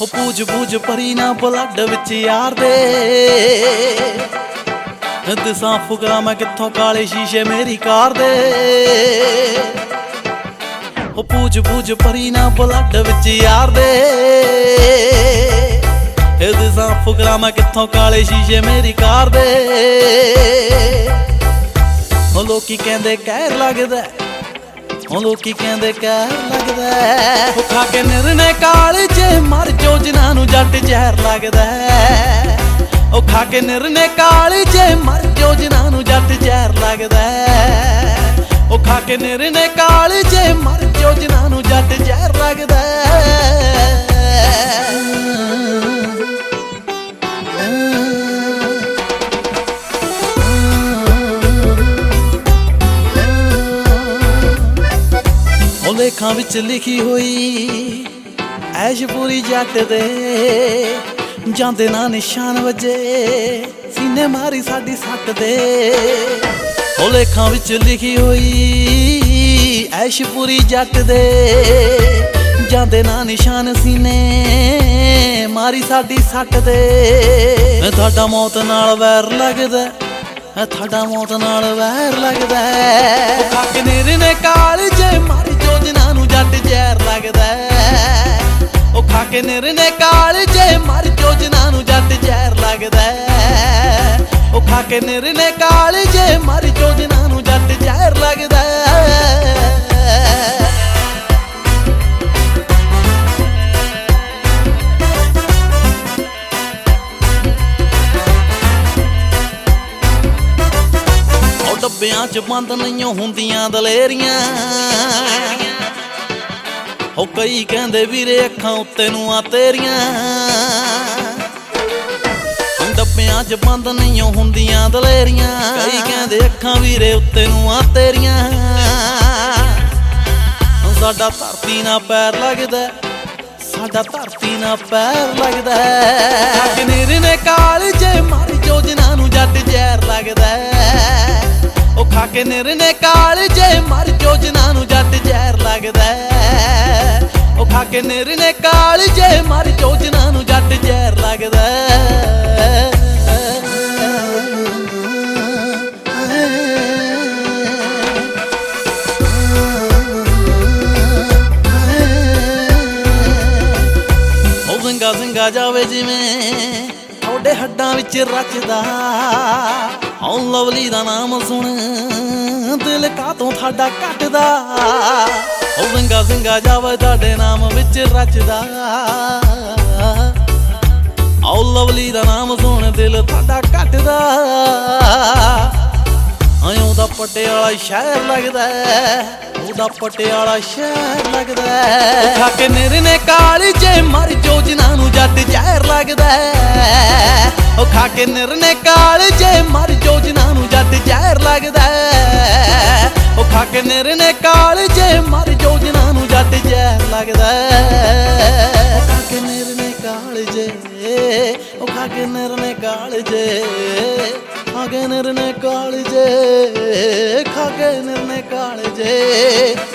ਪੂਜ ਪੂਜ ਪਰੀ ਨਾ ਬਲੱਡ ਵਿੱਚ ਯਾਰ ਦੇ ਦਿਸਾਂ ਫੁਕਰਾ ਮੈਂ ਕਿੱਥੋਂ ਕਾਲੇ ਸ਼ੀਸ਼ੇ ਮੇਰੀ ਕਾਰ ਦੇ ਪੂਜ ਪੂਜ ਪਰੀ ਨਾ ਬਲੱਡ ਵਿੱਚ ਯਾਰ ਦੇ ਦਿਸਾਂ ਫੁਕਰਾ ਮੈਂ ਕਿੱਥੋਂ ਕਾਲੇ ਸ਼ੀਸ਼ੇ ਮੇਰੀ ਕਾਰ ਦੇ ਲੋਕੀ ਕਹਿੰਦੇ ਕਹਿਰ ਲੱਗਦਾ ਲੋਕੀ ਕਹਿੰਦੇ ਕਹਿਰ ਲੱਗਦਾ ਖਾ ਕੇ ਨਿਰਨੇ ਕਾਲਜੇ ਮਰ ਜੋ ਜਿਨ੍ਹਾਂ ਨੂੰ ਜੱਟ ਜ਼ਹਿਰ ਲੱਗਦਾ ਖਾ ਕੇ ਨਿਰਨੇ ਕਾਲਜੇ ਮਰ ਜੋ ਜਿਨ੍ਹਾਂ ਨੂੰ ਜੱਟ ਜ਼ਹਿਰ ਲੱਗਦਾ ਖਾ ਕੇ ਨਿਰਨੇ ਕਾਲਜੇ ਮਰ ਜੋ ਜਿਨ੍ਹਾਂ ਨੂੰ ਜੱਟ ਜ਼ਹਿਰ ਲੱਗਦਾ ਲੇਖਾਂ ਵਿੱਚ ਲਿਖੀ ਹੋਈ ਐਸ਼ ਪੂਰੀ ਜੱਟ ਦੇ ਜਾਂਦੇ ਨਾ ਨਿਸ਼ਾਨ ਵਜੇ ਸੀਨੇ ਮਾਰੀ ਸਾਡੀ ਸੱਟ ਦੇ ਲੇਖਾਂ ਵਿੱਚ ਲਿਖੀ ਹੋਈ ਐਸ਼ ਪੂਰੀ ਜੱਟ ਦੇ ਜਾਂਦੇ ਨਾ ਨਿਸ਼ਾਨ ਸੀਨੇ ਮਾਰੀ ਸਾਡੀ ਸੱਟ ਦੇ ਤੁਹਾਡਾ ਮੌਤ ਨਾਲ ਵੈਰ ਲੱਗਦਾ ਤੁਹਾਡਾ ਮੌਤ ਨਾਲ ਵੈਰ ਲੱਗਦਾ ਖਾ ਕੇ ਨਿਰਨੇ ਕਾਲਜੇ ਮਰ ਜੋ ਜਿਨ੍ਹਾਂ ਨੂੰ ਜੱਟ ਜ਼ਹਿਰ ਲੱਗਦਾ ਖਾ ਕੇ ਨਿਰਨੇ ਕਾਲਜੇ ਮਰ ਜੋ ਜਿਨ੍ਹਾਂ ਨੂੰ ਜੱਟ ਜ਼ਹਿਰ ਲੱਗਦਾ ਖਾ ਕੇ ਨਿਰਨੇ ਕਾਲਜੇ ਮਰ ਜੋ ਜਿਨ੍ਹਾਂ ਨੂੰ ਜੱਟ ਜ਼ਹਿਰ ਲੱਗਦਾ ਡੱਬਿਆਂ ਚ ਬੰਦ ਨਹੀਂ ਹੁੰਦੀਆਂ ਦਲੇਰੀਆਂ ਕਈ ਕਹਿੰਦੇ ਵੀਰੇ ਅੱਖਾਂ ਉੱਤੇ ਨੂੰ ਆ ਤੇਰੀਆਂ ਡੱਬਿਆਂ ਚ ਬੰਦ ਨਹੀਂ ਹੁੰਦੀਆਂ ਦਲੇਰੀਆਂ ਕਈ ਕਹਿੰਦੇ ਅੱਖਾਂ ਵੀਰੇ ਉੱਤੇ ਨੂੰ ਆ ਤੇਰੀਆਂ ਸਾਡਾ ਧਰਤੀ ਨਾਲ ਪੈਰ ਲੱਗਦਾ ਸਾਡਾ ਧਰਤੀ ਨਾਲ ਪੈਰ ਲੱਗਦਾ ਖਾ ਕੇ ਨਿਰਨੇ ਕਾਲਜੇ ਮਰ ਜੋ ਜਿਨ੍ਹਾਂ ਨੂੰ ਜੱਟ ਜ਼ਹਿਰ ਲੱਗਦਾ ਖਾ ਕੇ ਨਿਰਨੇ ਕਾਲਜੇ ਮਰ ਜੋ ਜਿਨ੍ਹਾਂ ਨੂੰ ਜੱਟ ਜ਼ਹਿਰ ਲੱਗਦਾ ਖਾ ਕੇ ਨਿਰਨੇ ਕਾਲਜੇ ਮਰ ਜੋ ਜਿਨ੍ਹਾਂ ਨੂੰ ਜੱਟ ਜ਼ਹਿਰ ਲੱਗਦਾ ਜ਼ਿੰਗਾ ਜ਼ਿੰਗਾ ਜਾਵੇ ਜਿਵੇਂ ਤੁਹਾਡੇ ਹੱਡਾਂ ਵਿੱਚ ਰਚਦਾ ਲਵਲੀ ਦਾ ਨਾਮ ਸੁਣ ਦਿਲ ਕਾਤੋਂ ਤੁਹਾਡਾ ਕੱਟਦਾ ਜ਼ਿੰਗਾ ਜ਼ਿੰਗਾ ਜਾਵੇ ਤੁਹਾਡੇ ਨਾਮ ਵਿੱਚ ਰਚਦਾ ਲਵਲੀ ਦਾ ਨਾਮ ਸੁਣ ਦਿਲ ਤੁਹਾਡਾ ਕੱਟਦਾ ਉਹਦਾ ਪਟਿਆਲਾ ਸ਼ਹਿਰ ਲੱਗਦਾ ਉਹਦਾ ਪਟਿਆਲਾ ਸ਼ਹਿਰ ਲੱਗਦਾ ਖਾ ਕੇ ਨਿਰਨੇ ਕਾਲਜੇ ਮਰ ਜੋ ਜਿਨ੍ਹਾਂ ਨੂੰ ਜੱਟ ਜ਼ਹਿਰ ਲੱਗਦਾ ਖਾ ਕੇ ਨਿਰਨੇ ਕਾਲਜੇ ਮਰ ਜੋ ਜਿਨ੍ਹਾਂ ਨੂੰ ਜੱਟ ਜ਼ਹਿਰ ਲੱਗਦਾ ਖਾ ਕੇ ਨਿਰਨੇ ਕਾਲਜੇ ਮਰ ਜੋ ਜਿਨ੍ਹਾਂ ਨੂੰ ਜੱਟ ਜ਼ਹਿਰ ਲੱਗਦਾ ਖਾ ਕੇ ਨਿਰਨੇ ਕਾਲਜੇ ਖਾ ਕੇ ਨਿਰਨੇ ਕਾਲਜੇ ਖਾ ਕੇ ਨਿਰਨੇ ਕਾਲਜੇ ਖਾ ਕੇ ਨਿਰਨੇ ਕਾਲਜੇ